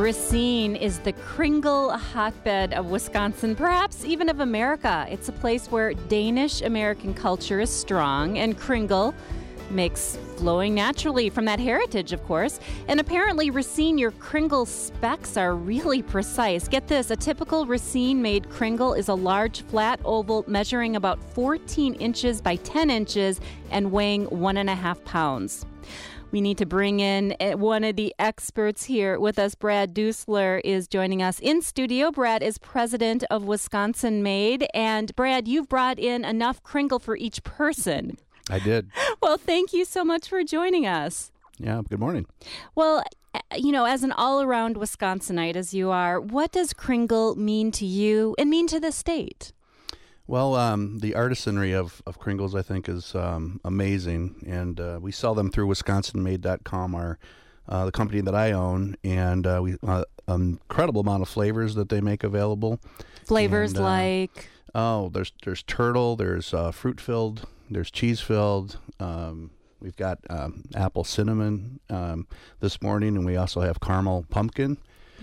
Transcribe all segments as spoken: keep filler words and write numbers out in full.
Racine is the Kringle hotbed of Wisconsin, perhaps even of America. It's a place where Danish-American culture is strong, and Kringle makes flowing naturally from that heritage, of course. And apparently, Racine, your Kringle specs are really precise. Get this, a typical Racine-made Kringle is a large, flat oval measuring about fourteen inches by ten inches and weighing one and a half pounds. We need to bring in one of the experts here with us. Brad Dusler is joining us in studio. Brad is president of Wisconsin Made. And Brad, you've brought in enough Kringle for each person. I did. Well, thank you so much for joining us. Yeah, good morning. Well, you know, as an all-around Wisconsinite as you are, what does Kringle mean to you and mean to the state? Well, um, the artisanry of, of Kringles, I think, is um, amazing, and uh, we sell them through Wisconsin Made dot com, our uh, the company that I own, and uh, we uh, an incredible amount of flavors that they make available. Flavors and, uh, like? Oh, there's there's turtle, there's uh, fruit-filled, there's cheese-filled. Um, we've got um, apple cinnamon um, this morning, and we also have caramel pumpkin.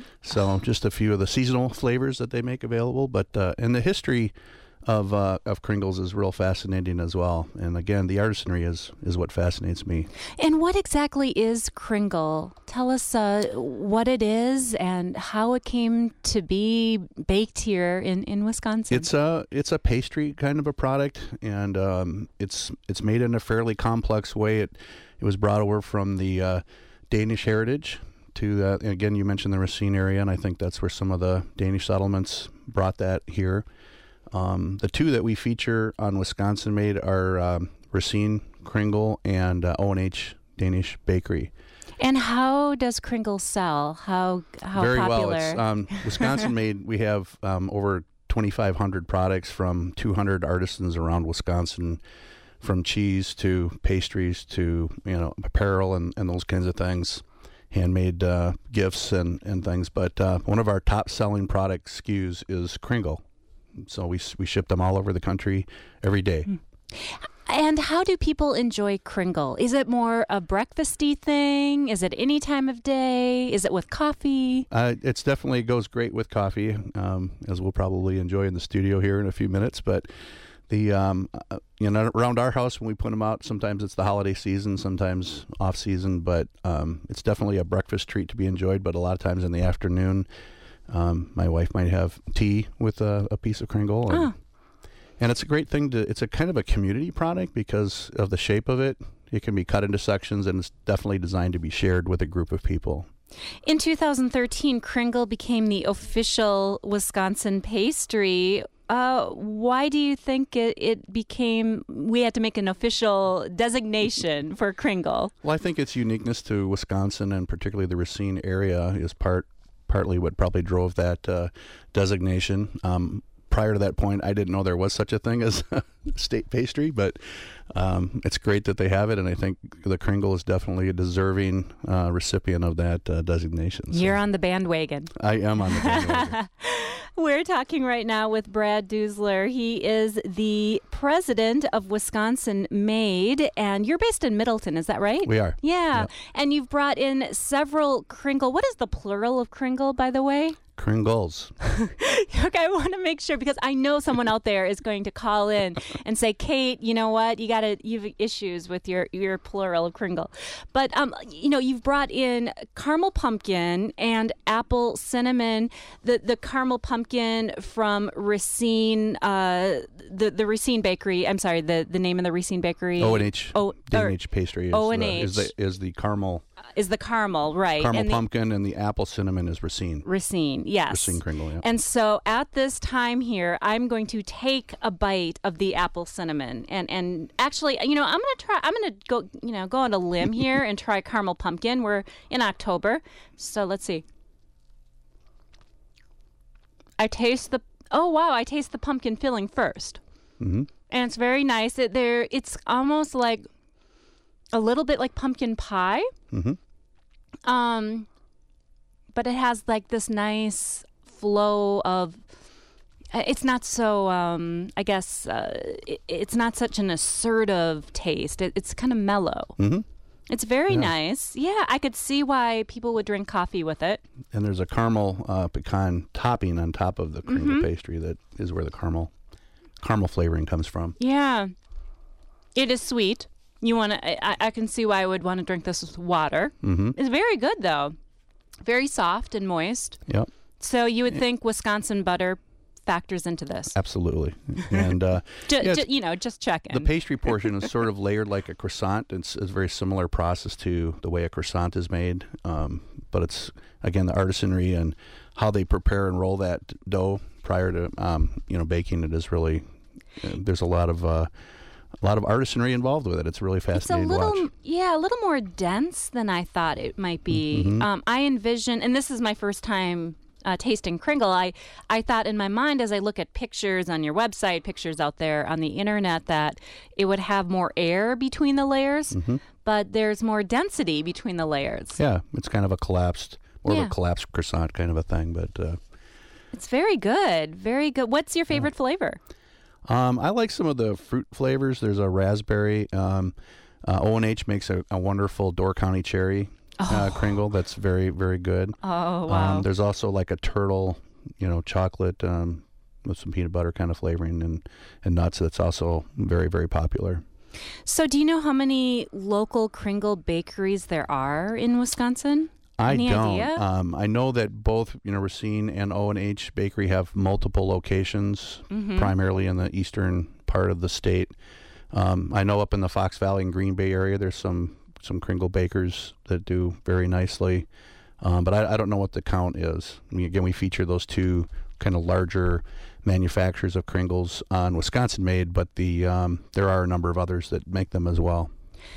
So just a few of the seasonal flavors that they make available, but uh, and the history of uh, of Kringles is real fascinating as well. And again, the artisanry is is what fascinates me. And what exactly is Kringle? Tell us uh, what it is and how it came to be baked here in, in Wisconsin. It's a it's a pastry kind of a product, and um, it's it's made in a fairly complex way. It it was brought over from the uh, Danish heritage to uh, and again, you mentioned the Racine area, and I think that's where some of the Danish settlements brought that here. Um, the two that we feature on Wisconsin Made are um, Racine Kringle and uh, O and H Danish Bakery. And how does Kringle sell? How how Very popular? well. It's, um, Wisconsin Made, we have um, over twenty-five hundred products from two hundred artisans around Wisconsin, from cheese to pastries to you know apparel and, and those kinds of things, handmade uh, gifts and, and things. But uh, one of our top-selling product S K Us is Kringle. So we we ship them all over the country every day. And how do people enjoy Kringle? Is it more a breakfasty thing? Is it any time of day? Is it with coffee? Uh, it's definitely goes great with coffee, um, as we'll probably enjoy in the studio here in a few minutes. But the um, uh, you know around our house when we put them out, sometimes it's the holiday season, sometimes off season. But um, it's definitely a breakfast treat to be enjoyed. But a lot of times in the afternoon. Um, my wife might have tea with a, a piece of Kringle, and, oh. and it's a great thing to. It's a kind of a community product because of the shape of it. It can be cut into sections, and it's definitely designed to be shared with a group of people. In two thousand thirteen, Kringle became the official Wisconsin pastry. Uh, why do you think it, it became? We had to make an official designation for Kringle. Well, I think its uniqueness to Wisconsin and particularly the Racine area is part. partly what probably drove that uh, designation. Um, prior to that point, I didn't know there was such a thing as a state pastry, but um, it's great that they have it, and I think the Kringle is definitely a deserving uh, recipient of that uh, designation. So You're on the bandwagon. I am on the bandwagon. We're talking right now with Brad Dusler. He is the president of Wisconsin Made, and you're based in Middleton, is that right? We are. Yeah, Yep. And you've brought in several Kringle. What is the plural of Kringle, by the way? Kringles. Okay, I want to make sure because I know someone out there is going to call in and say, Kate, you know what? You got to you've issues with your your plural of Kringle. But um, you know, you've brought in caramel pumpkin and apple cinnamon. The the caramel pumpkin from Racine, uh, the the Racine Bakery. I'm sorry, the, the name of the Racine Bakery. O and H. O Danish pastry is, O and the, H. is the is the caramel. Is the caramel, right. Caramel and the, pumpkin and the apple cinnamon is Racine. Racine, yes. Racine Kringle, yeah. And so at this time here, I'm going to take a bite of the apple cinnamon. And, and actually, you know, I'm going to try, I'm going to go, you know, go on a limb here and try caramel pumpkin. We're in October. So let's see. I taste the, oh, wow, I taste the pumpkin filling first. Mm-hmm. And it's very nice. It, there, it's almost like a little bit like pumpkin pie. Mm-hmm. Um, but it has like this nice flow of. It's not so. Um, I guess uh, it, it's not such an assertive taste. It, it's kind of mellow. Mm-hmm. It's very Yeah. nice. Yeah, I could see why people would drink coffee with it. And there's a caramel uh, pecan topping on top of the Kringle Mhm. pastry that is where the caramel caramel flavoring comes from. Yeah. It is sweet. You want to I, I can see why I would want to drink this with water. Mm-hmm. It's very good though. Very soft and moist. Yep. So you would think Wisconsin butter factors into this. Absolutely. And uh, Ju- yeah, ju- you know, just checking. the pastry portion is sort of layered like a croissant. It's, it's a very similar process to the way a croissant is made. Um, but it's, again, the artisanry and how they prepare and roll that dough prior to, um, you know, baking it is really, uh, there's a lot of, uh, a lot of artisanry involved with it. It's really It's a fascinating little, to watch. yeah, a little more dense than I thought it might be. Mhm. Um, I envision, and this is my first time uh, tasting Kringle. I, I thought in my mind as I look at pictures on your website, pictures out there on the internet, that it would have more air between the layers, Mhm. but there's more density between the layers. Yeah, it's kind of a collapsed, more Yeah. of a collapsed croissant kind of a thing. But uh, It's very good, very good. What's your favorite flavor? um, I like some of the fruit flavors. There's a raspberry. Um, uh, O and H makes a, a wonderful Door County cherry uh, Kringle that's very, very good. Oh, wow. Um, there's also like a turtle, you know, chocolate um, with some peanut butter kind of flavoring and, and nuts. That's also very, very popular. So do you know how many local Kringle bakeries there are in Wisconsin? I Any don't. idea? Um, I know that both, you know, Racine and O and H Bakery have multiple locations, Mhm. primarily in the eastern part of the state. Um, I know up in the Fox Valley and Green Bay area, there's some some Kringle bakers that do very nicely, um, but I, I don't know what the count is. I mean, again, we feature those two kind of larger manufacturers of Kringles on Wisconsin Made, but the um, there are a number of others that make them as well.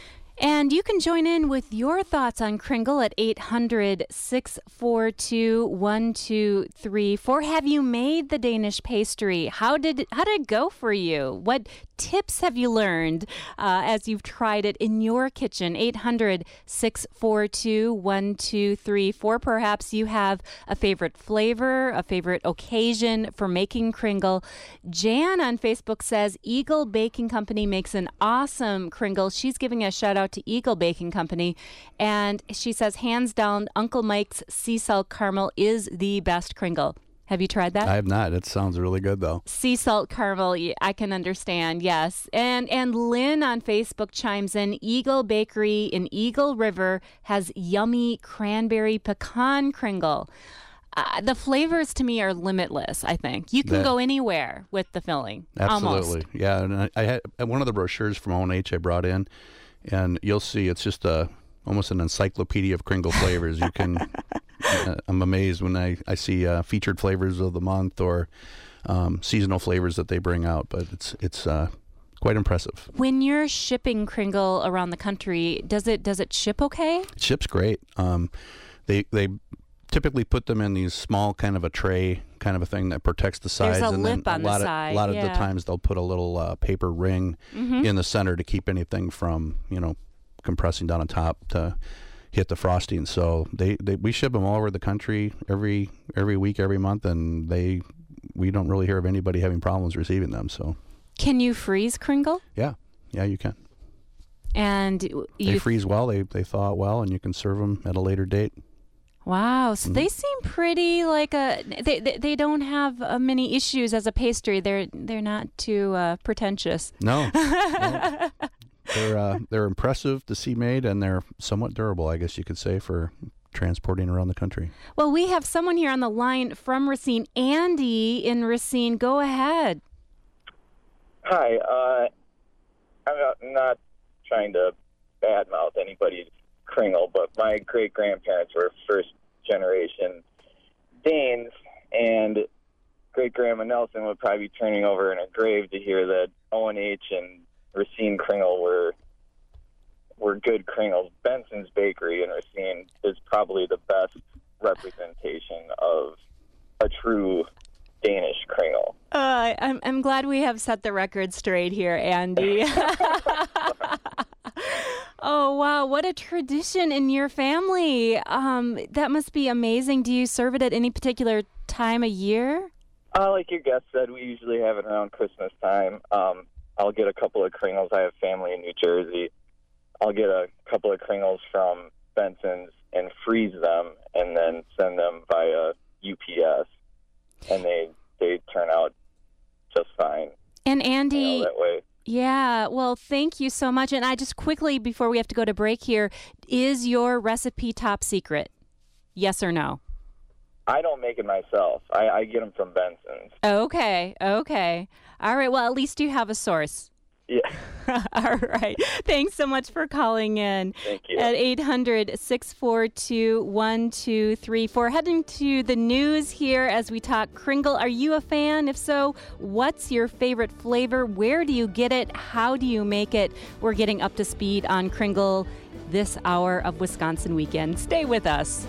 And you can join in with your thoughts on Kringle at eight hundred, six four two, one two three four. Have you made the Danish pastry? How did how did it go for you? What tips have you learned uh, as you've tried it in your kitchen? eight hundred, six four two, one two three four. Perhaps you have a favorite flavor, a favorite occasion for making Kringle. Jan on Facebook says Eagle Baking Company makes an awesome Kringle. She's giving a shout out to Eagle Baking Company, and she says hands down Uncle Mike's sea salt caramel is the best Kringle. Have you tried that? I have not. It sounds really good, though. Sea salt caramel, y- I can understand, yes. And and Lynn on Facebook chimes in, Eagle Bakery in Eagle River has yummy cranberry pecan Kringle. Uh, the flavors to me are limitless, I think. You can That- go anywhere with the filling. Absolutely, Almost. yeah. And I, I had one of the brochures from O and H I brought in, and you'll see it's just a almost an encyclopedia of Kringle flavors. You can, uh, I'm amazed when I I see uh, featured flavors of the month or um, seasonal flavors that they bring out. But it's it's uh, quite impressive. When you're shipping Kringle around the country, does it does it ship okay? It ships great. Um, they they typically put them in these small kind of a tray kind of a thing that protects the sides. There's a and lip then on a the lot of, side, A lot of yeah. the times they'll put a little uh, paper ring Mm-hmm. in the center to keep anything from, you know, compressing down on top to hit the frosting. So they, they we ship them all over the country every every week, every month, and they we don't really hear of anybody having problems receiving them. So Can you freeze Kringle? yeah, yeah, you can. And They you freeze well. They they thaw out well, and you can serve them at a later date. Wow, so Mm-hmm. they seem pretty like a they they, they don't have uh, many issues as a pastry. They're they're not too uh, pretentious. No, no. they're uh, they're impressive to see made, and they're somewhat durable, I guess you could say, for transporting around the country. Well, we have someone here on the line from Racine. Andy in Racine, go ahead. Hi, uh, I'm not, not trying to badmouth anybody's Kringle, but my great-grandparents were first-generation Danes, and great-grandma Nelson would probably be turning over in her grave to hear that O and H and Racine Kringle were were good Kringles. Benson's Bakery in Racine is probably the best representation of a true Danish Kringle. Uh, I'm I'm glad we have set the record straight here, Andy. Oh wow, what a tradition in your family! Um, that must be amazing. Do you serve it at any particular time of year? Uh, like your guest said, we usually have it around Christmas time. Um, I'll get a couple of Kringles. I have family in New Jersey. I'll get a couple of Kringles from Benson's and freeze them and then send them via U P S, and they they turn out just fine. And Andy, you know, that way. Yeah, well, thank you so much. And I just quickly, before we have to go to break here, is your recipe top secret? Yes or no? I don't make it myself. I, I get them from Benson's. Okay, okay. All right, well, at least you have a source. Yeah. All right. Thanks so much for calling in. Thank you. At eight hundred, six four two, one two three four. Heading to the news here as we talk Kringle. Are you a fan? If so, what's your favorite flavor? Where do you get it? How do you make it? We're getting up to speed on Kringle this hour of Wisconsin Weekend. Stay with us.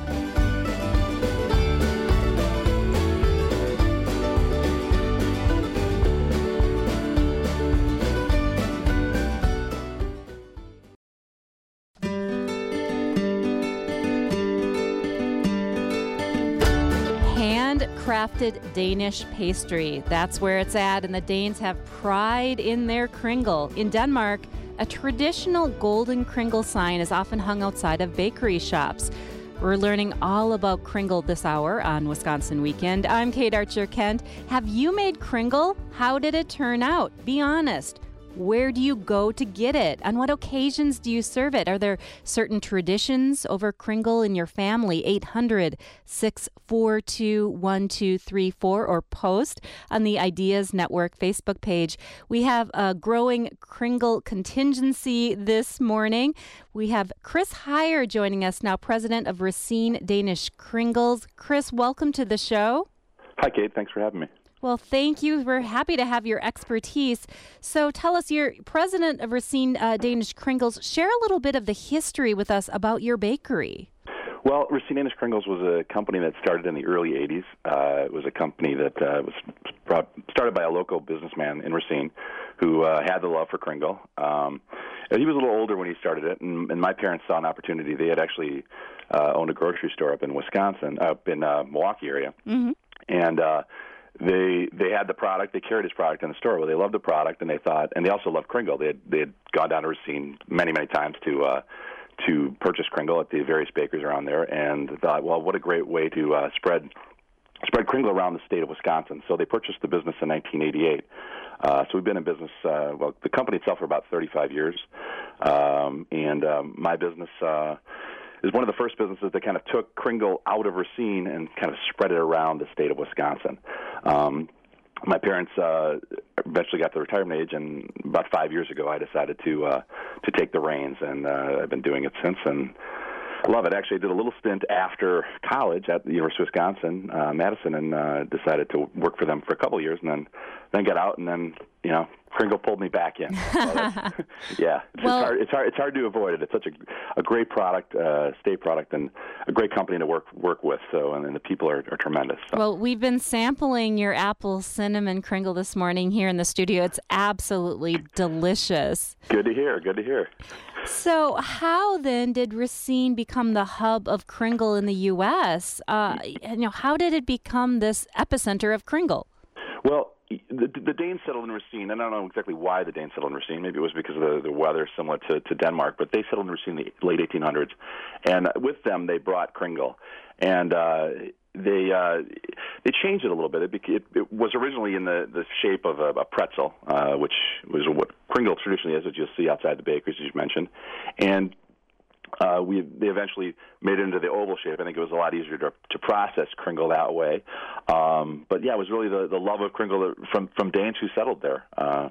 Crafted Danish pastry. That's where it's at, and the Danes have pride in their Kringle. In Denmark, a traditional golden Kringle sign is often hung outside of bakery shops. We're learning all about Kringle this hour on Wisconsin Weekend. I'm Kate Archer-Kent. Have you made Kringle? How did it turn out? Be honest. Where do you go to get it? On what occasions do you serve it? Are there certain traditions over Kringle in your family? eight hundred, six four two, one two three four or post on the Ideas Network Facebook page. We have a growing Kringle contingency this morning. We have Chris Heyer joining us now, president of Racine Danish Kringles. Chris, welcome to the show. Hi, Kate. Thanks for having me. Well, thank you. We're happy to have your expertise. So tell us, you're president of Racine uh, Danish Kringles. Share a little bit of the history with us about your bakery. Well, Racine Danish Kringles was a company that started in the early eighties. Uh, it was a company that uh, was brought, started by a local businessman in Racine who uh, had the love for Kringle. Um, and he was a little older when he started it, and, and my parents saw an opportunity. They had actually uh, owned a grocery store up in Wisconsin, up in uh, Milwaukee area. Mm-hmm. And uh They they had the product. They carried his product in the store. Well, they loved the product, and they thought, and they also loved Kringle. They had they had gone down to Racine many many times to uh, to purchase Kringle at the various bakeries around there, and thought, well, what a great way to uh, spread spread Kringle around the state of Wisconsin. So they purchased the business in nineteen eighty-eight. Uh, so we've been in business. Uh, well, the company itself for about thirty-five years, um, and um, my business. Uh, is one of the first businesses that kind of took Kringle out of Racine and kind of spread it around the state of Wisconsin. Um, my parents uh, eventually got to retirement age, and about five years ago, I decided to uh, to take the reins, and uh, I've been doing it since, and I love it. Actually, I did a little stint after college at the University of Wisconsin, uh, Madison, and uh, decided to work for them for a couple of years, and then then got out, and then you know. Kringle pulled me back in. So yeah, it's, well, it's hard. It's hard. It's hard to avoid it. It's such a, a great product, uh, state product, and a great company to work work with. So, and, and the people are, are tremendous. So. Well, we've been sampling your apple cinnamon Kringle this morning here in the studio. It's absolutely delicious. Good to hear. Good to hear. So, how then did Racine become the hub of Kringle in the U S? Uh, you know, how did it become this epicenter of Kringle? Well. The, the Danes settled in Racine. I don't know exactly why the Danes settled in Racine. Maybe it was because of the, the weather similar to, to Denmark, but they settled in Racine in the late eighteen hundreds. And with them, they brought Kringle. And uh, they uh, they changed it a little bit. It, it, it was originally in the, the shape of a, a pretzel, uh, which was what Kringle traditionally is, as you'll see outside the bakeries, as you mentioned. And Uh, we they eventually made it into the oval shape. I think it was a lot easier to, to process Kringle that way. Um, but yeah, it was really the, the love of Kringle from from Danes who settled there. Uh,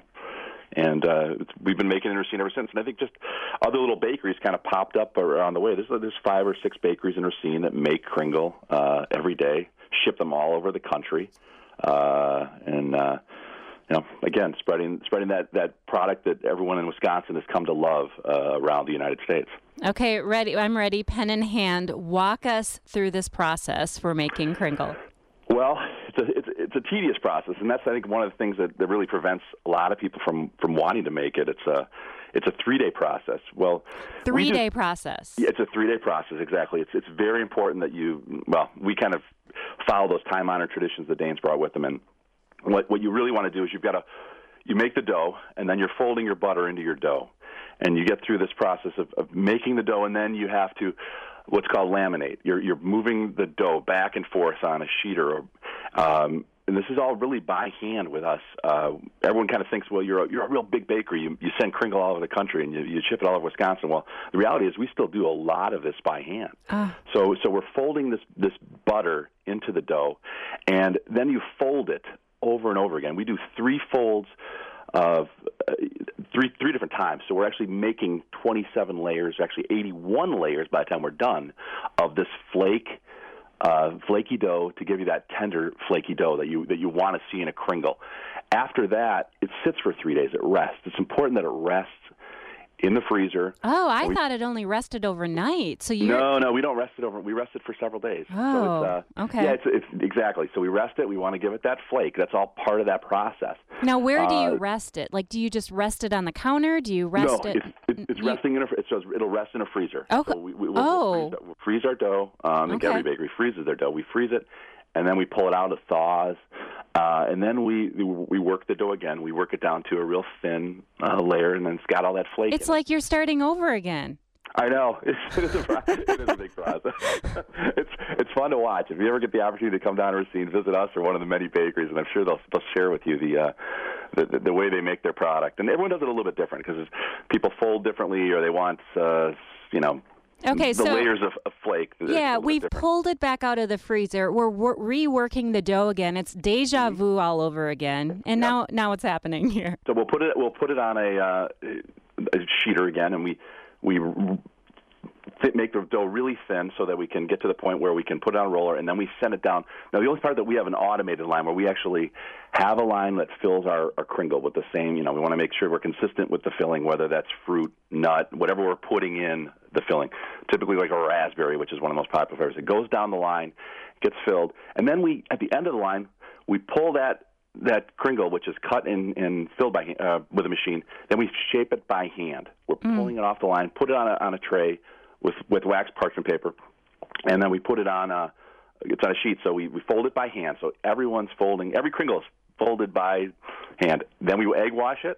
and uh, it's, we've been making it in Racine ever since. And I think just other little bakeries kind of popped up around the way. There's there's five or six bakeries in Racine that make Kringle uh, every day, ship them all over the country, uh, and. Uh, You know, again, spreading spreading that, that product that everyone in Wisconsin has come to love uh, around the United States. Okay, ready. I'm ready. Pen in hand. Walk us through this process for making Kringle. Well, it's a it's, it's a tedious process, and that's I think one of the things that, that really prevents a lot of people from, from wanting to make it. It's a it's a three day process. Well, three we day just, process. Yeah, it's a three day process. Exactly. It's it's very important that you well we kind of follow those time honored traditions the Danes brought with them, and What what you really want to do is you've got to you make the dough, and then you're folding your butter into your dough, and you get through this process of, of making the dough, and then you have to what's called laminate. You're you're moving the dough back and forth on a sheeter, or, um, and this is all really by hand with us. Uh, everyone kind of thinks, well, you're a, you're a real big bakery. You you send Kringle all over the country and you, you ship it all over Wisconsin. Well, the reality is we still do a lot of this by hand. Uh. So so we're folding this this butter into the dough, and then you fold it over and over again. We do three folds of uh, three three different times. So we're actually making twenty-seven layers, actually eighty-one layers by the time we're done, of this flake, uh, flaky dough to give you that tender, flaky dough that you that you want to see in a Kringle. After that, it sits for three days. It rests. It's important that it rests in the freezer. Oh, I we, thought it only rested overnight. So you No, no, we don't rest it over. We rest it for several days. Oh, so it's, uh, okay. Yeah, it's, it's exactly. So we rest it. We want to give it that flake. That's all part of that process. Now, where do you uh, rest it? Like, do you just rest it on the counter? Do you rest no, it? it's, it's, it's you, resting in a. It says it'll rest in a freezer. Okay. So we, we, we'll, oh. we'll, freeze, we'll freeze our dough. Um, I think okay. every bakery freezes their dough. We freeze it, and then we pull it out. It thaws. Uh, and then we we work the dough again. We work it down to a real thin uh, layer, and then it's got all that flake. It's in like it. You're starting over again. I know. It's, it, is a, it is a big process. it's it's fun to watch. If you ever get the opportunity to come down to Racine, visit us or one of the many bakeries, and I'm sure they'll, they'll share with you the, uh, the, the the way they make their product. And everyone does it a little bit different because people fold differently, or they want, uh, you know, Okay, the so layers of, of flake. Yeah, we've pulled it back out of the freezer. We're, we're reworking the dough again. It's deja mm-hmm. vu all over again, and yep. now now what's happening here? So we'll put it we'll put it on a, uh, a sheeter again, and we we th- make the dough really thin so that we can get to the point where we can put it on a roller, and then we send it down. Now, the only part that we have an automated line where we actually have a line that fills our, our Kringle with the same, you know, we want to make sure we're consistent with the filling, whether that's fruit, nut, whatever we're putting in the filling. Typically like a raspberry, which is one of the most popular flavors. It goes down the line, gets filled, and then we, at the end of the line, we pull that that Kringle, which is cut and, and filled by uh, with a machine, then we shape it by hand. We're mm. pulling it off the line, put it on a, on a tray with, with wax parchment paper, and then we put it on a, it's on a sheet, so we, we fold it by hand. So everyone's folding, every Kringle is folded by hand. Then we egg wash it,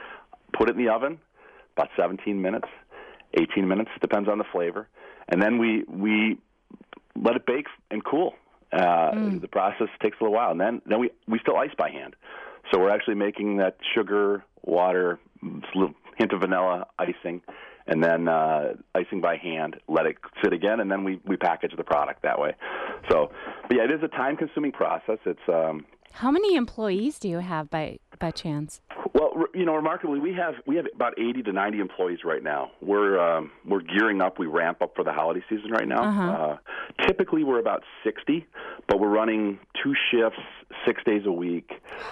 put it in the oven, about seventeen minutes, eighteen minutes, depends on the flavor. And then we we let it bake and cool. Uh, mm. The process takes a little while. And then, then we, we still ice by hand. So we're actually making that sugar, water, a little hint of vanilla icing, and then uh, icing by hand, let it sit again, and then we, we package the product that way. So, but yeah, it is a time-consuming process. It's um, How many employees do you have by by chance? Well, you know, remarkably, we have we have about eighty to ninety employees right now. We're um, we're gearing up. We ramp up for the holiday season right now. Uh-huh. Uh, typically, we're about sixty, but we're running two shifts, six days a week,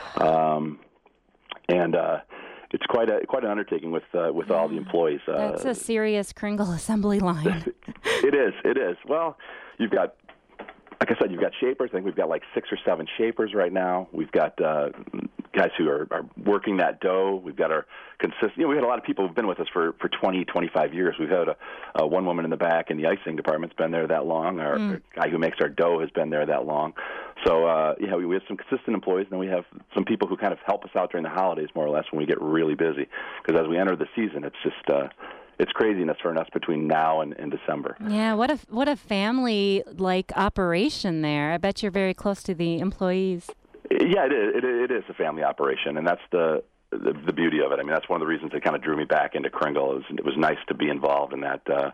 um, and uh, it's quite a quite an undertaking with uh, with all the employees. Uh, That's a serious Kringle assembly line. It is. It is. Well, you've got. Like I said, you've got shapers. I think we've got like six or seven shapers right now. We've got uh, guys who are, are working that dough. We've got our consistent. You know, we had a lot of people who've been with us for, for twenty, twenty-five years. We've had a, a one woman in the back in the icing department's been there that long. Our, mm. our guy who makes our dough has been there that long. So uh, yeah, we, we have some consistent employees, and then we have some people who kind of help us out during the holidays, more or less, when we get really busy. Because as we enter the season, it's just. Uh, It's craziness for us between now and, and December. Yeah, what a what a family-like operation there. I bet you're very close to the employees. Yeah, it is. It, it is a family operation, and that's the, the the beauty of it. I mean, that's one of the reasons that kind of drew me back into Kringle. It was, it was nice to be involved in that, uh,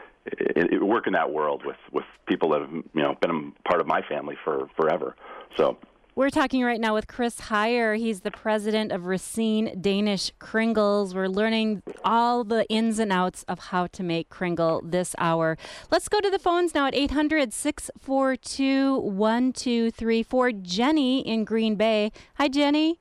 it, it, work in that world with, with people that have you know been a part of my family for forever. So. We're talking right now with Chris Heyer. He's the president of Racine Danish Kringles. We're learning all the ins and outs of how to make Kringle this hour. Let's go to the phones now at eight hundred, six four two, one two three four. Jenny in Green Bay. Hi, Jenny.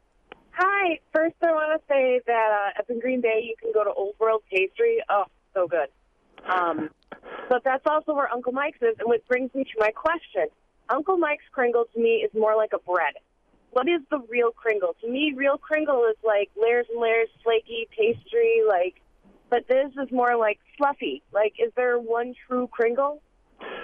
Hi. First, I want to say that uh, up in Green Bay, you can go to Old World Pastry. Oh, so good. Um, but that's also where Uncle Mike's is, and which brings me to my question. Uncle Mike's Kringle, to me, is more like a bread. What is the real Kringle? To me, real Kringle is like layers and layers, flaky, pastry, like, but this is more like fluffy. Like, is there one true Kringle?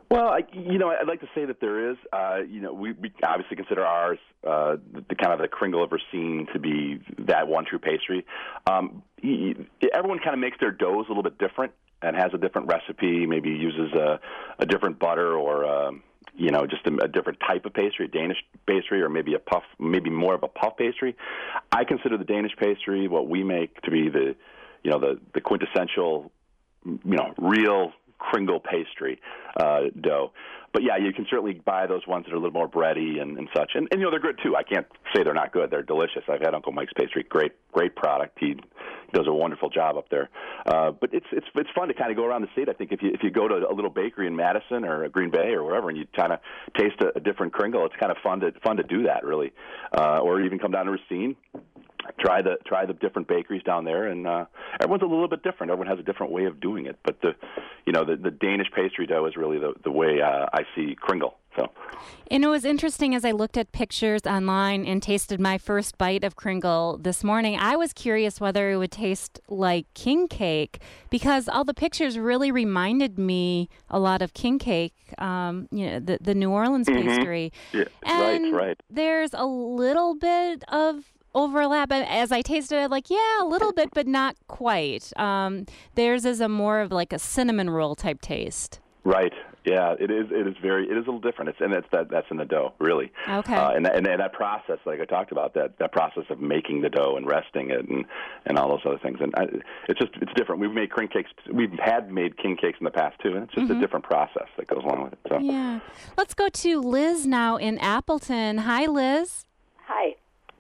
Well, I, you know, I'd like to say that there is. Uh, you know, we, we obviously consider ours uh, the, the kind of the Kringle of Racine to be that one true pastry. Um, y- everyone kind of makes their doughs a little bit different and has a different recipe. Maybe uses a, a different butter or um, you know, just a, a different type of pastry, a Danish pastry, or maybe a puff, maybe more of a puff pastry. I consider the Danish pastry, what we make, to be the, you know, the the quintessential, you know, real Kringle pastry uh, dough. But yeah, you can certainly buy those ones that are a little more bready and, and such. And, and, you know, they're good, too. I can't say they're not good. They're delicious. I've had Uncle Mike's pastry. Great, great product. He does a wonderful job up there. Uh, but it's it's it's fun to kind of go around the state. I think if you if you go to a little bakery in Madison or Green Bay or wherever and you kind of taste a, a different Kringle, it's kind of fun to fun to do that, really. Uh, or even come down to Racine. Try the try the different bakeries down there, and uh, everyone's a little bit different. Everyone has a different way of doing it, but the, you know, the, the Danish pastry dough is really the the way uh, I see Kringle. So, and it was interesting as I looked at pictures online and tasted my first bite of Kringle this morning. I was curious whether it would taste like king cake because all the pictures really reminded me a lot of king cake. Um, you know, the the New Orleans mm-hmm. pastry. Yeah, and right, right. There's a little bit of overlap. As I tasted it, like, yeah, a little bit, but not quite. Um, theirs is a more of like a cinnamon roll type taste. Right. Yeah, it is. It is very. It is a little different. It's and it's that that's in the dough, really. Okay. Uh, and, that, and and that process, like I talked about, that that process of making the dough and resting it and, and all those other things, and I, it's just it's different. We've made king cakes. We've had made king cakes in the past too, and it's just mm-hmm. a different process that goes along with it. So. Yeah. Let's go to Liz now in Appleton. Hi, Liz. Hi.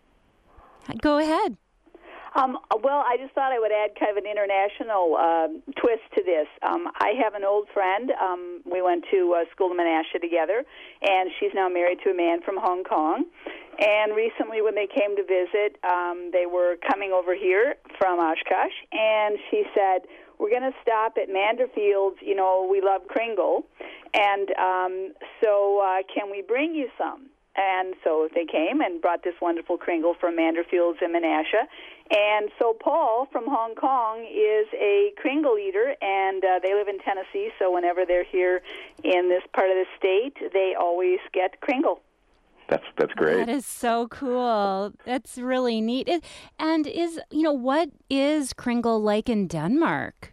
Go ahead. Um, well, I just thought I would add kind of an international uh, twist to this. Um, I have an old friend. Um, we went to uh, school in Menasha together, and she's now married to a man from Hong Kong. And recently when they came to visit, um, they were coming over here from Oshkosh, and she said, we're going to stop at Manderfields. You know, we love Kringle, and um, so uh, can we bring you some? And so they came and brought this wonderful Kringle from Manderfields in Menasha. And so Paul from Hong Kong is a Kringle eater, and uh, they live in Tennessee, so whenever they're here in this part of the state, they always get Kringle. That's that's great. That is so cool. That's really neat. It, and is, you know, what is Kringle like in Denmark?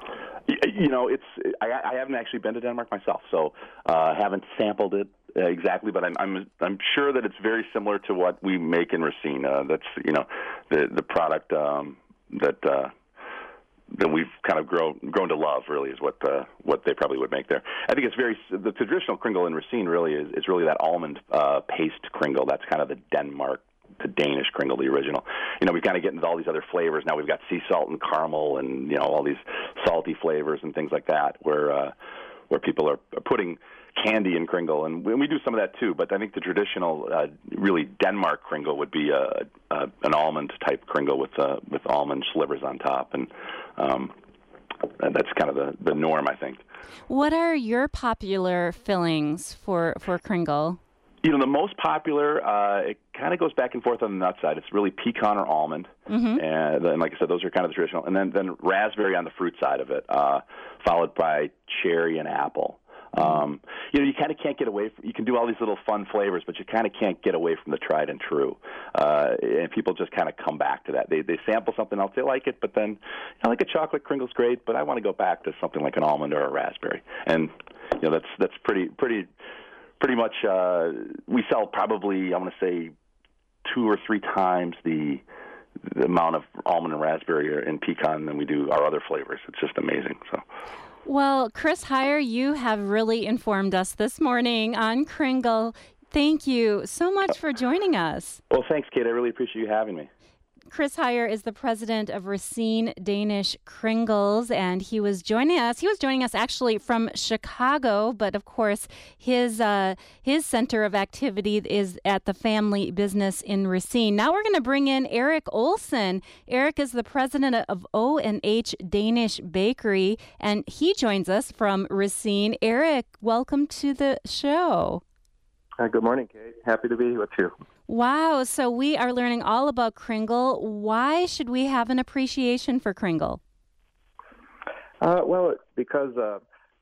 You know, it's I, I haven't actually been to Denmark myself, so uh, haven't sampled it uh, exactly. But I'm I'm I'm sure that it's very similar to what we make in Racine. Uh, that's you know the the product um, that uh, that we've kind of grown grown to love. Really, is what uh, what they probably would make there. I think it's very the traditional Kringle in Racine. Really, is is really that almond uh, paste Kringle. That's kind of the Denmark. The Danish Kringle, the original. You know, we kind of get into all these other flavors. Now we've got sea salt and caramel and, you know, all these salty flavors and things like that where uh, where people are, are putting candy in Kringle. And we, we do some of that too, but I think the traditional, uh, really Denmark Kringle would be a, a, an almond-type Kringle with uh, with almond slivers on top. And, um, and that's kind of the, the norm, I think. What are your popular fillings for, for Kringle? You know, the most popular, uh, it kind of goes back and forth on the nut side. It's really pecan or almond. Mm-hmm. And then, like I said, those are kind of the traditional. And then, then raspberry on the fruit side of it, uh, followed by cherry and apple. Um, you know, you kind of can't get away from, you can do all these little fun flavors, but you kind of can't get away from the tried and true. Uh, and people just kind of come back to that. They they sample something else, they like it, but then, you know, like a chocolate Kringle's great, but I want to go back to something like an almond or a raspberry. And, you know, that's, that's pretty, pretty, Pretty much, uh, we sell probably, I want to say, two or three times the, the amount of almond and raspberry and pecan than we do our other flavors. It's just amazing. So, well, Chris Heyer, you have really informed us this morning on Kringle. Thank you so much for joining us. Well, thanks, Kate. I really appreciate you having me. Chris Heyer is the president of Racine Danish Kringles, and he was joining us. He was joining us actually from Chicago, but of course, his uh, his center of activity is at the family business in Racine. Now we're going to bring in Eric Olson. Eric is the president of O and H Danish Bakery, and he joins us from Racine. Eric, welcome to the show. Uh, good morning, Kate. Happy to be with you. Wow. So we are learning all about Kringle. Why should we have an appreciation for Kringle? Uh, well, because uh,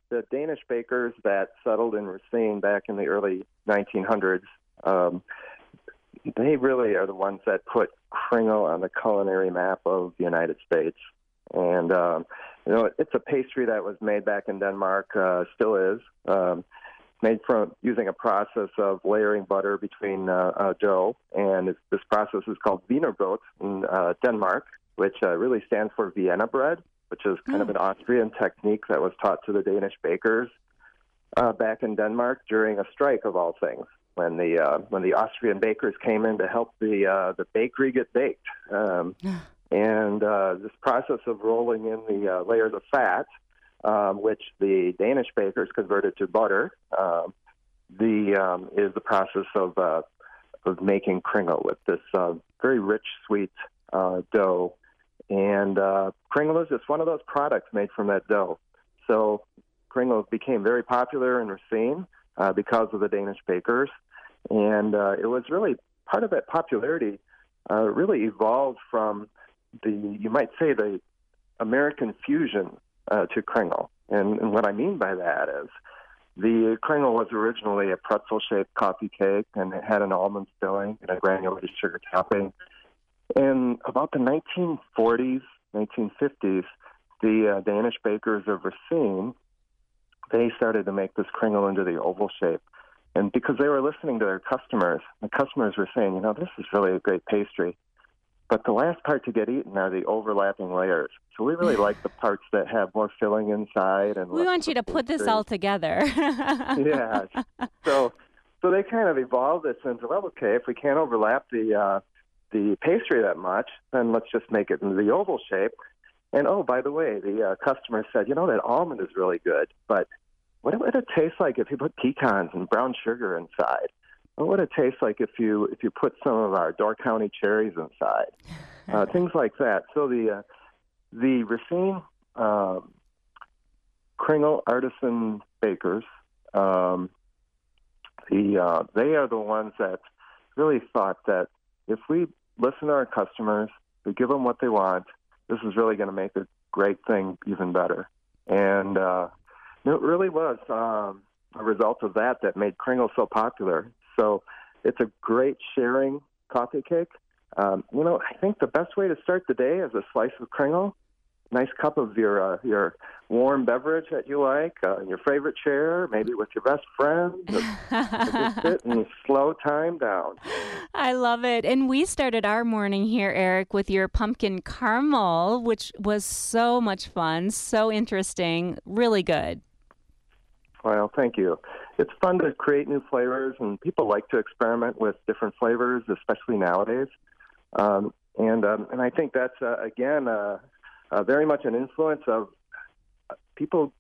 the Danish bakers that settled in Racine back in the early nineteen hundreds, um, they really are the ones that put Kringle on the culinary map of the United States. And, um, you know, it's a pastry that was made back in Denmark, uh, still is, um, made from using a process of layering butter between uh, uh, dough. And it's, this process is called Wienerbrot in uh, Denmark, which uh, really stands for Vienna bread, which is kind oh. of an Austrian technique that was taught to the Danish bakers uh, back in Denmark during a strike of all things, when the uh, when the Austrian bakers came in to help the uh, the bakery get baked. Um, and uh, this process of rolling in the uh, layers of fat, um, which the Danish bakers converted to butter, um, the um, is the process of uh, of making Kringle with this uh, very rich, sweet uh, dough. And uh, Kringle is just one of those products made from that dough. So Kringle became very popular in Racine uh, because of the Danish bakers. And uh, it was really part of that popularity uh, really evolved from the, you might say, the American fusion uh, to Kringle. And, and what I mean by that is the Kringle was originally a pretzel-shaped coffee cake, and it had an almond filling and a granulated sugar topping. In about the nineteen forties, nineteen fifties, the uh, Danish bakers of Racine, they started to make this Kringle into the oval shape. And because they were listening to their customers, the customers were saying, you know, this is really a great pastry. But the last part to get eaten are the overlapping layers. So we really like the parts that have more filling inside. And we want you to put this all together. Yeah. So, so they kind of evolved this into, well, okay, if we can't overlap the uh, the pastry that much, then let's just make it in the oval shape. And, oh, by the way, the uh, customer said, you know, that almond is really good, but what would it taste like if you put pecans and brown sugar inside? What would it taste like if you if you put some of our Door County cherries inside? Uh, things like that. So the uh, the Racine uh, Kringle artisan bakers, um, the uh, they are the ones that really thought that if we listen to our customers, we give them what they want, this is really going to make a great thing even better. And uh, it really was um, a result of that that made Kringle so popular. So it's a great sharing coffee cake. Um, you know, I think the best way to start the day is a slice of Kringle, nice cup of your uh, your warm beverage that you like, uh, in your favorite chair, maybe with your best friend. Just sit and slow time down. I love it. And we started our morning here, Eric, with your pumpkin caramel, which was so much fun, so interesting, really good. Well, thank you. It's fun to create new flavors, and people like to experiment with different flavors, especially nowadays. Um, and um, and I think that's, uh, again, uh, uh, very much an influence of people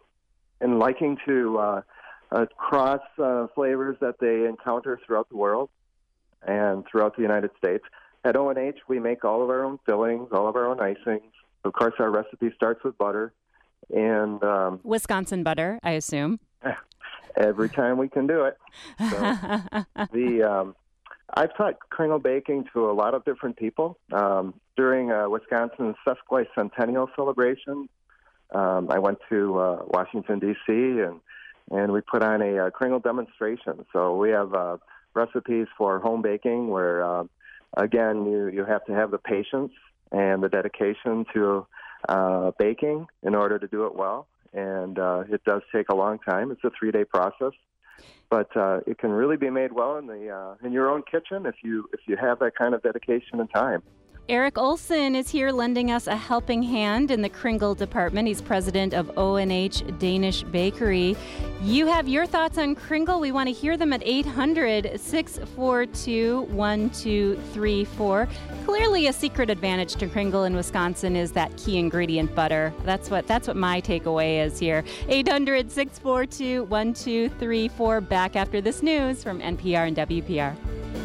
in liking to uh, uh, cross uh, flavors that they encounter throughout the world and throughout the United States. At O and H, we make all of our own fillings, all of our own icings. Of course, our recipe starts with butter. And um, Wisconsin butter, I assume. Every time we can do it. So the um, I've taught Kringle baking to a lot of different people um, during uh, Wisconsin's sesquicentennial celebration. Um, I went to uh, Washington D C and and we put on a uh, Kringle demonstration. So we have uh, recipes for home baking where uh, again you you have to have the patience and the dedication to Uh, baking in order to do it well, and uh, it does take a long time. It's a three-day process, but uh, it can really be made well in the uh, in your own kitchen if you if you have that kind of dedication and time. Eric Olson is here lending us a helping hand in the Kringle department. He's president of O and H Danish Bakery. You have your thoughts on Kringle. We want to hear them at eight hundred, six four two, one two three four. Clearly a secret advantage to Kringle in Wisconsin is that key ingredient, butter. That's what that's what my takeaway is here. eight hundred, six four two, one two three four. Back after this news from N P R and W P R.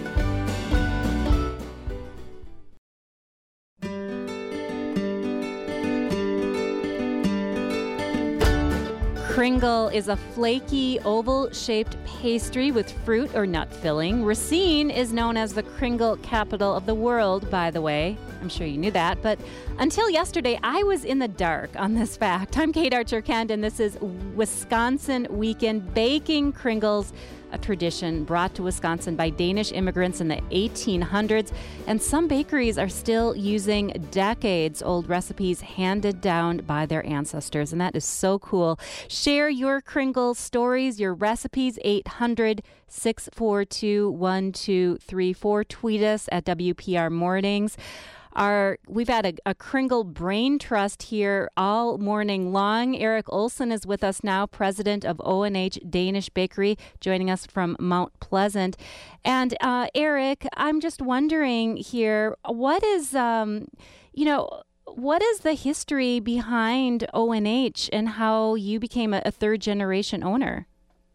Kringle is a flaky, oval-shaped pastry with fruit or nut filling. Racine is known as the Kringle capital of the world, by the way. I'm sure you knew that. But Until yesterday, I was in the dark on this fact. I'm Kate Archer-Kent, and this is Wisconsin Weekend. Baking Kringles, a tradition brought to Wisconsin by Danish immigrants in the eighteen hundreds. And some bakeries are still using decades-old recipes handed down by their ancestors. And that is so cool. Share your Kringle stories, your recipes, eight hundred, six four two, one two three four. Tweet us at W P R Mornings. Our, we've had a, a Kringle Brain Trust here all morning long. Eric Olson is with us now, president of O and H Danish Bakery, joining us from Mount Pleasant. And uh, Eric, I'm just wondering here, what is, um, you know, what is the history behind O and H and how you became a, a third-generation owner?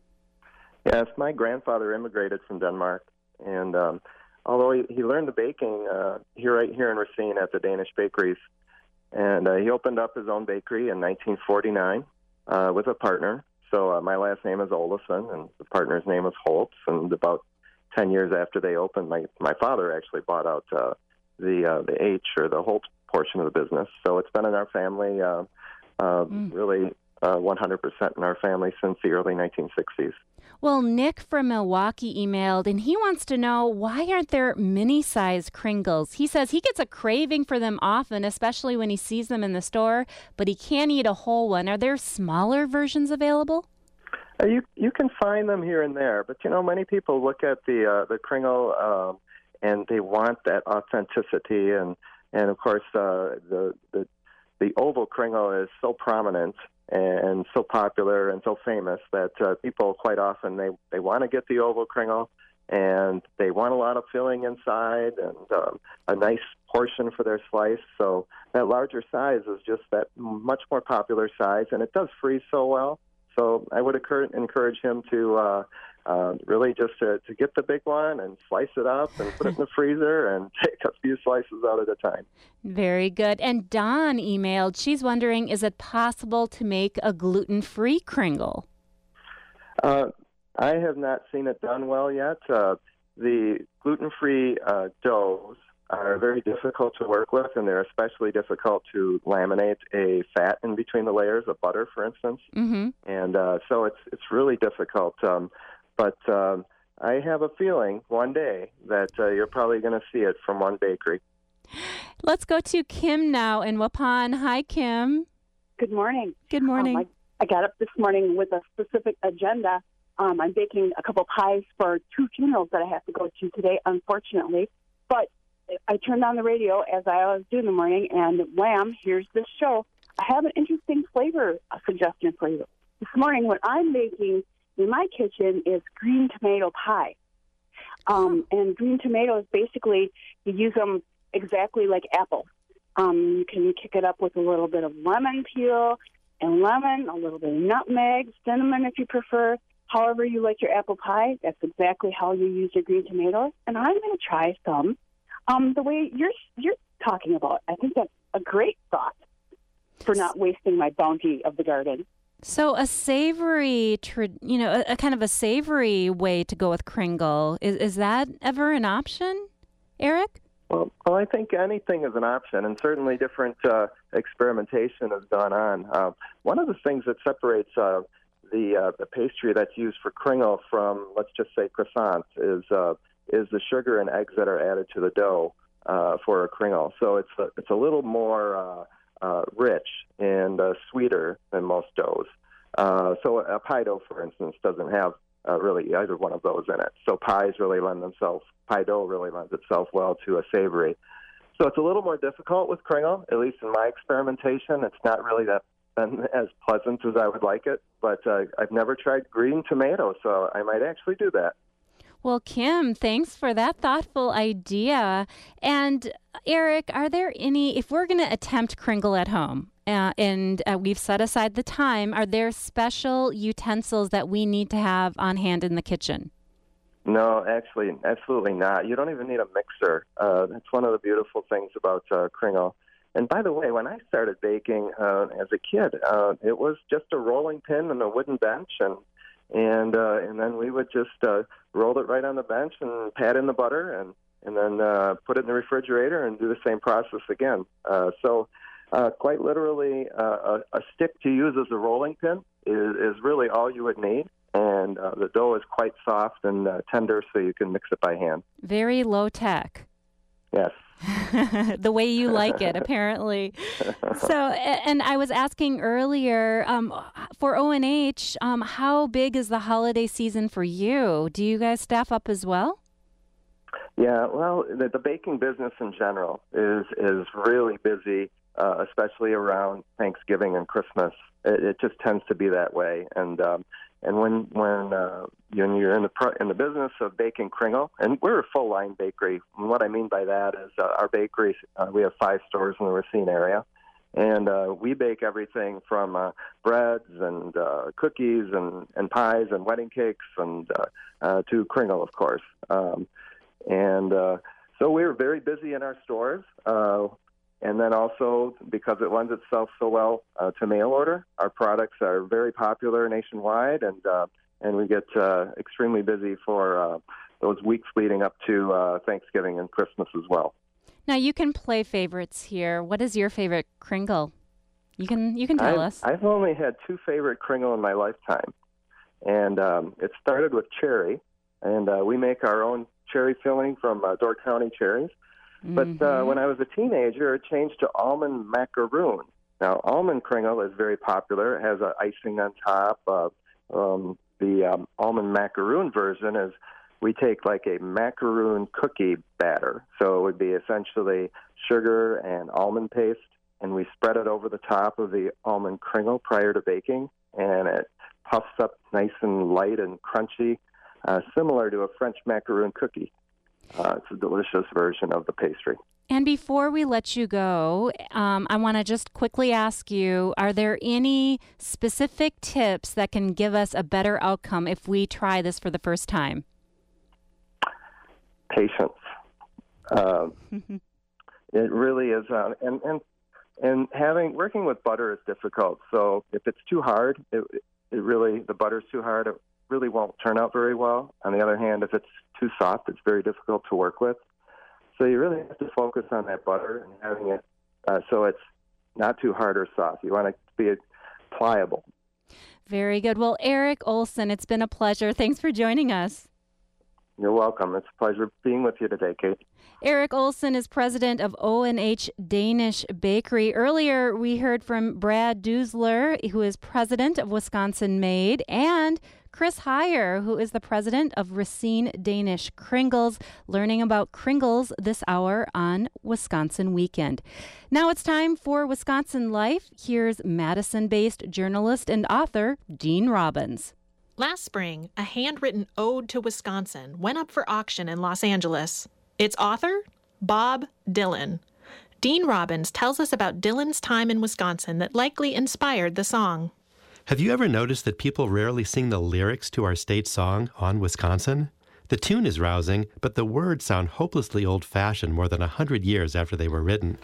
Yes, my grandfather immigrated from Denmark, and um, although he, he learned the baking uh, here, right here in Racine at the Danish bakeries, and uh, he opened up his own bakery in nineteen forty-nine uh, with a partner. So uh, my last name is Olesen, and the partner's name is Holtz. And about ten years after they opened, my my father actually bought out uh, the uh, the H or the Holtz portion of the business. So it's been in our family, uh, uh, mm. really uh, one hundred percent in our family since the early nineteen sixties. Well, Nick from Milwaukee emailed, and he wants to know, why aren't there mini-size Kringles? He says he gets a craving for them often, especially when he sees them in the store, but he can't eat a whole one. Are there smaller versions available? Uh, you you can find them here and there, but, you know, many people look at the uh, the Kringle um, and they want that authenticity, and, and of course, uh, the, the the oval Kringle is so prominent and so popular and so famous that uh, people quite often, they, they want to get the oval Kringle, and they want a lot of filling inside and um, a nice portion for their slice. So that larger size is just that much more popular size, and it does freeze so well. So I would encourage, encourage him to uh, uh, really just to, to get the big one and slice it up and put it in the freezer and take a few slices out at a time. Very good. And Dawn emailed, she's wondering, is it possible to make a gluten-free Kringle? Uh, I have not seen it done well yet. Uh, the gluten-free uh, doughs are very difficult to work with, and they're especially difficult to laminate a fat in between the layers of butter, for instance. Mm-hmm. And uh, so it's it's really difficult. Um, but um, I have a feeling one day that uh, you're probably going to see it from one bakery. Let's go to Kim now in Waupun. Hi, Kim. Good morning. Good morning. Um, I, I got up this morning with a specific agenda. Um, I'm baking a couple pies for two funerals that I have to go to today, unfortunately. But I turned on the radio, as I always do in the morning, and wham, here's this show. I have an interesting flavor suggestion for you. This morning, what I'm making in my kitchen is green tomato pie. Um, and green tomatoes, basically, you use them exactly like apples. Um, you can kick it up with a little bit of lemon peel and lemon, a little bit of nutmeg, cinnamon if you prefer. However you like your apple pie, that's exactly how you use your green tomatoes. And I'm going to try some um, the way you're you're talking about. I think that's a great thought for not wasting my bounty of the garden. So a savory, you know, a, a kind of a savory way to go with Kringle. Is is that ever an option, Eric? Well, well, I think anything is an option, and certainly different uh, experimentation has gone on. Uh, one of the things that separates uh, the uh, the pastry that's used for Kringle from, let's just say, croissants is uh, is the sugar and eggs that are added to the dough uh, for a Kringle. So it's a, it's a little more uh, uh, rich and uh, sweeter than most doughs. Uh, so a pie dough, for instance, doesn't have uh, really either one of those in it. So pies really lend themselves, pie dough really lends itself well to a savory. So it's a little more difficult with Kringle, at least in my experimentation. It's not really that been as pleasant as I would like it, but uh, I've never tried green tomato, so I might actually do that. Well, Kim, thanks for that thoughtful idea. And Eric, are there any, if we're going to attempt Kringle at home, uh, and uh, we've set aside the time, are there special utensils that we need to have on hand in the kitchen? No, actually, absolutely not. You don't even need a mixer. Uh, that's one of the beautiful things about uh, Kringle. And by the way, when I started baking uh, as a kid, uh, it was just a rolling pin and a wooden bench, and and uh, and then we would just uh, roll it right on the bench and pat in the butter, and and then uh, put it in the refrigerator and do the same process again. Uh, so uh, quite literally, uh, a, a stick to use as a rolling pin is, is really all you would need. And uh, the dough is quite soft and uh, tender, so you can mix it by hand. Very low tech. Yes. The way you like it, apparently. So, and I was asking earlier, um, for O N H, um, how big is the holiday season for you? Do you guys staff up as well? Yeah, well, the, the baking business in general is is really busy, uh, especially around Thanksgiving and Christmas. It, it just tends to be that way, and um, and when when uh, when you're in the pro, in the business of baking Kringle, and we're a full line bakery. And what I mean by that is uh, our bakery. Uh, we have five stores in the Racine area, and uh, we bake everything from uh, breads and uh, cookies and, and pies and wedding cakes and uh, uh, to Kringle, of course. Um, and uh, so we're very busy in our stores. Uh, And then also, because it lends itself so well uh, to mail order, our products are very popular nationwide, and uh, and we get uh, extremely busy for uh, those weeks leading up to uh, Thanksgiving and Christmas as well. Now, you can play favorites here. What is your favorite Kringle? You can you can tell I've, us. I've only had two favorite Kringle in my lifetime, and um, it started with cherry, and uh, we make our own cherry filling from uh, Door County cherries. But Mm-hmm. uh, when I was a teenager, it changed to almond macaroon. Now, almond Kringle is very popular. It has an icing on top. Uh, um, the um, almond macaroon version is we take like a macaroon cookie batter. So it would be essentially sugar and almond paste, and we spread it over the top of the almond Kringle prior to baking, and it puffs up nice and light and crunchy, uh, similar to a French macaroon cookie. Uh, it's a delicious version of the pastry. And before we let you go, um, I want to just quickly ask you, are there any specific tips that can give us a better outcome if we try this for the first time? Patience. Uh, it really is. Uh, and, and, and having working with butter is difficult. So if it's too hard, it, it really, the butter's too hard, it really won't turn out very well. On the other hand, if it's too soft, it's very difficult to work with. So you really have to focus on that butter and having it uh, so it's not too hard or soft. You want it to be pliable. Very good. Well, Eric Olson, it's been a pleasure. Thanks for joining us. You're welcome. It's a pleasure being with you today, Kate. Eric Olson is president of O N H Danish Bakery. Earlier, we heard from Brad Dusler, who is president of Wisconsin Made, and Chris Heyer, who is the president of Racine Danish Kringles, learning about Kringles this hour on Wisconsin Weekend. Now it's time for Wisconsin Life. Here's Madison-based journalist and author Dean Robbins. Last spring, a handwritten ode to Wisconsin went up for auction in Los Angeles. Its author? Bob Dylan. Dean Robbins tells us about Dylan's time in Wisconsin that likely inspired the song. Have you ever noticed that people rarely sing the lyrics to our state song, On Wisconsin? The tune is rousing, but the words sound hopelessly old-fashioned more than a hundred years after they were written.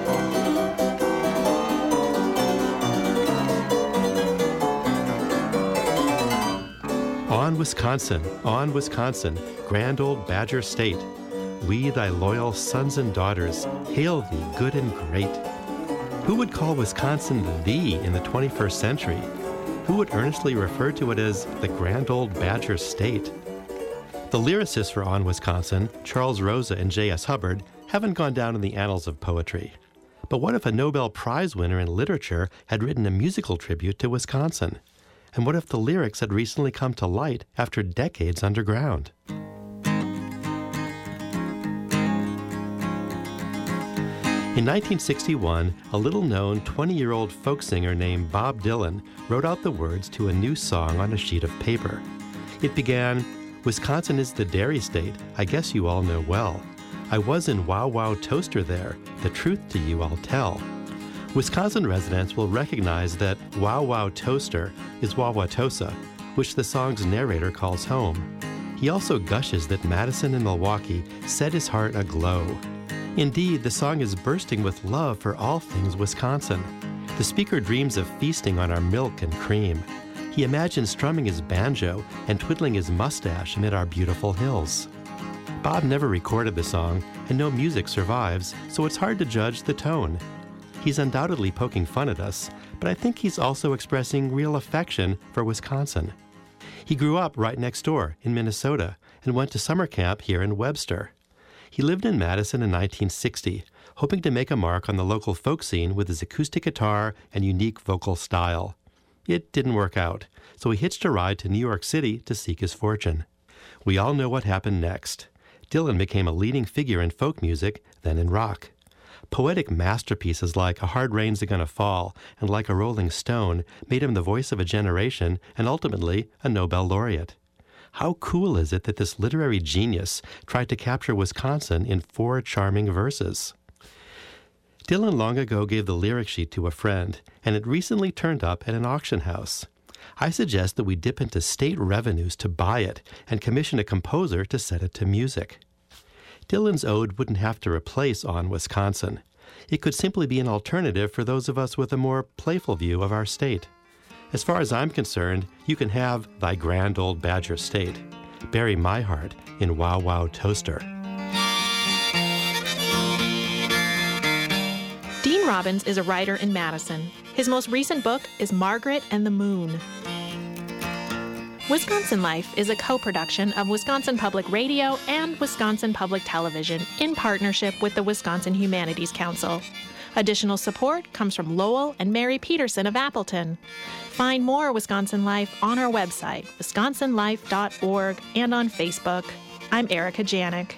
On Wisconsin, on Wisconsin, grand old Badger State, we thy loyal sons and daughters, hail thee good and great. Who would call Wisconsin thee in the twenty-first century? Who would earnestly refer to it as the grand old Badger State? The lyricists for On Wisconsin, Charles Rosa and J S Hubbard, haven't gone down in the annals of poetry. But what if a Nobel Prize winner in literature had written a musical tribute to Wisconsin? And what if the lyrics had recently come to light after decades underground? In nineteen sixty-one, a little-known twenty-year-old folk singer named Bob Dylan wrote out the words to a new song on a sheet of paper. It began, "Wisconsin is the dairy state, I guess you all know well. I was in Wow Wow Toaster there, the truth to you I'll tell." Wisconsin residents will recognize that Wow Wow Toaster is Wauwatosa, which the song's narrator calls home. He also gushes that Madison and Milwaukee set his heart aglow. Indeed, the song is bursting with love for all things Wisconsin. The speaker dreams of feasting on our milk and cream. He imagines strumming his banjo and twiddling his mustache amid our beautiful hills. Bob never recorded the song, and no music survives, so it's hard to judge the tone. He's undoubtedly poking fun at us, but I think he's also expressing real affection for Wisconsin. He grew up right next door in Minnesota and went to summer camp here in Webster. He lived in Madison in nineteen sixty, hoping to make a mark on the local folk scene with his acoustic guitar and unique vocal style. It didn't work out, so he hitched a ride to New York City to seek his fortune. We all know what happened next. Dylan became a leading figure in folk music, then in rock. Poetic masterpieces like A Hard Rain's a Gonna Fall and Like a Rolling Stone made him the voice of a generation and ultimately a Nobel laureate. How cool is it that this literary genius tried to capture Wisconsin in four charming verses? Dylan long ago gave the lyric sheet to a friend, and it recently turned up at an auction house. I suggest that we dip into state revenues to buy it and commission a composer to set it to music. Dylan's ode wouldn't have to replace On Wisconsin. It could simply be an alternative for those of us with a more playful view of our state. As far as I'm concerned, you can have Thy Grand Old Badger State. Bury my heart in Wow Wow Toaster. Dean Robbins is a writer in Madison. His most recent book is Margaret and the Moon. Wisconsin Life is a co-production of Wisconsin Public Radio and Wisconsin Public Television in partnership with the Wisconsin Humanities Council. Additional support comes from Lowell and Mary Peterson of Appleton. Find more Wisconsin Life on our website, wisconsin life dot org, and on Facebook. I'm Erica Janik.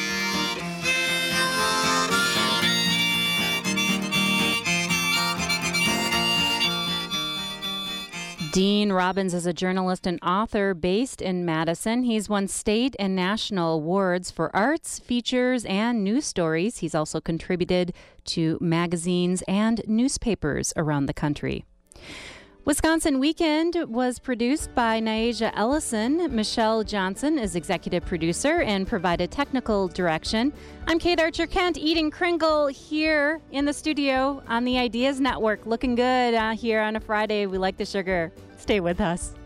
Dean Robbins is a journalist and author based in Madison. He's won state and national awards for arts, features, and news stories. He's also contributed to magazines and newspapers around the country. Wisconsin Weekend was produced by Naija Ellison. Michelle Johnson is executive producer and provided technical direction. I'm Kate Archer-Kent, eating Kringle here in the studio on the Ideas Network. Looking good uh, here on a Friday. We like the sugar. Stay with us.